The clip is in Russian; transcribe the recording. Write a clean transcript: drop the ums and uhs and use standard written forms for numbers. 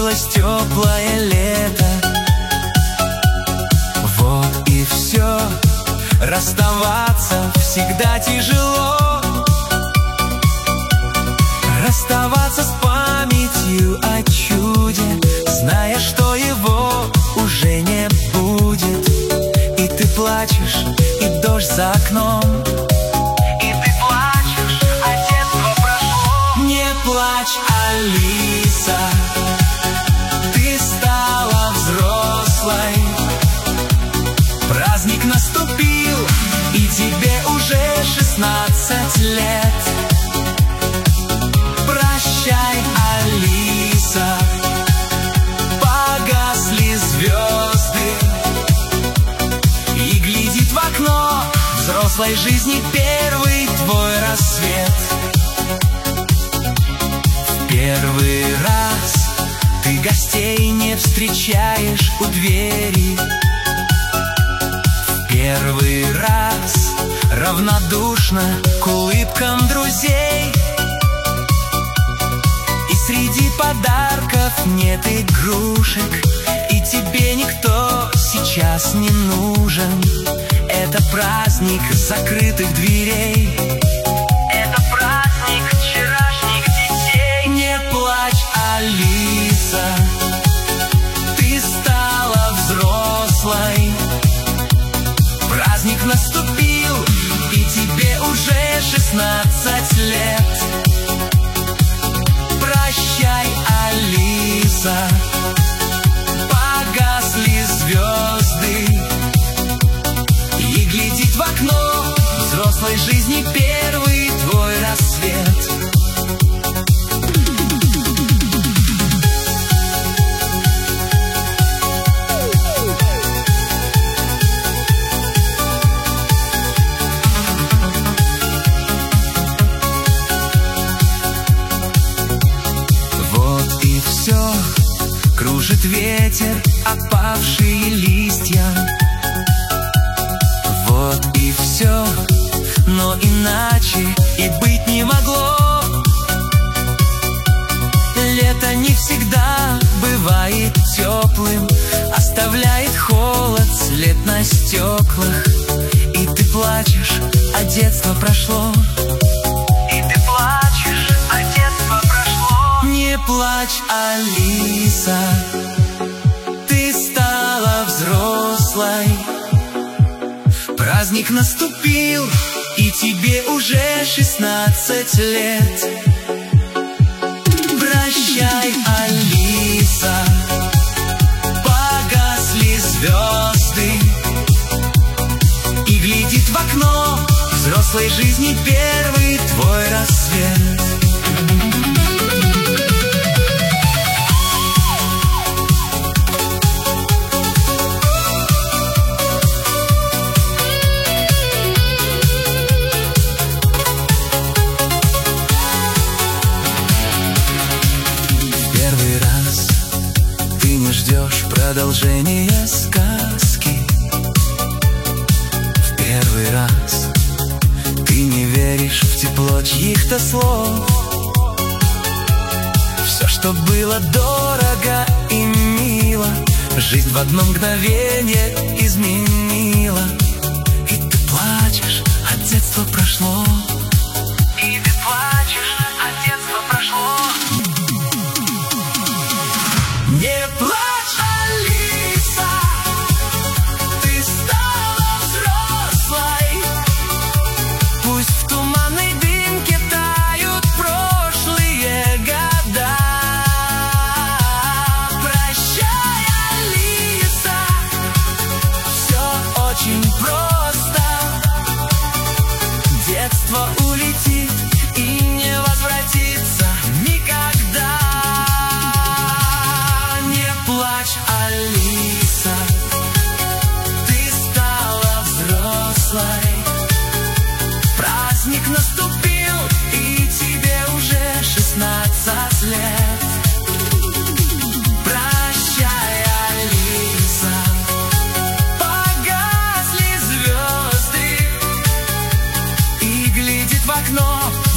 кончилось теплое лето. Вот и все, расставаться всегда тяжело. Расставаться с памятью о чуде, зная, что его уже не будет. И ты плачешь, и дождь за окном, и ты плачешь, а детство прошло. Не плачь, Алиса, ты стала взрослой. Праздник наступил, и тебе уже 16 лет. Прощай, Алиса, погасли звезды, и глядит в окно взрослой жизни первый твой рассвет. В первый раз ты гостей не встречаешь у двери. В первый раз равнодушна к улыбкам друзей. И среди подарков нет игрушек, и тебе никто сейчас не нужен. Это праздник закрытых дверей, это праздник вчерашних детей. Не плачь, Алиса, ты стала взрослой. Праздник наступил, и тебе уже 16 лет. Прощай, Алиса, погасли звезды, и глядит в окно взрослой жизни первый твой рассвет. Все кружит ветер, опавшие листья. Вот и все, но иначе и быть не могло. Лето не всегда бывает теплым, оставляет холод, след на стеклах. И ты плачешь, а детство прошло. И ты плачешь, а детство прошло. Не плачь, Алиса, ты стала взрослой. Праздник наступил, и тебе уже 16 лет. Прощай, Алиса, погасли звезды, и глядит в окно взрослой жизни первый твой рассвет. Ждешь продолжения сказки. В первый раз ты не веришь в тепло чьих-то слов. Все, что было дорого и мило, жизнь в одно мгновение изменила. И ты плачешь, а детство прошло. И ты плачешь, а детство прошло. Не плачь, Алиса, ты стала взрослой. Пусть в туманной дымке тают прошлые года. Прощай, Алиса, все очень просто. Детство улетит и не возвратится никогда. Плачь, Алиса, ты стала взрослой. Праздник наступил, и тебе уже 16 лет. Прощай, Алиса, погасли звезды, и глядит в окно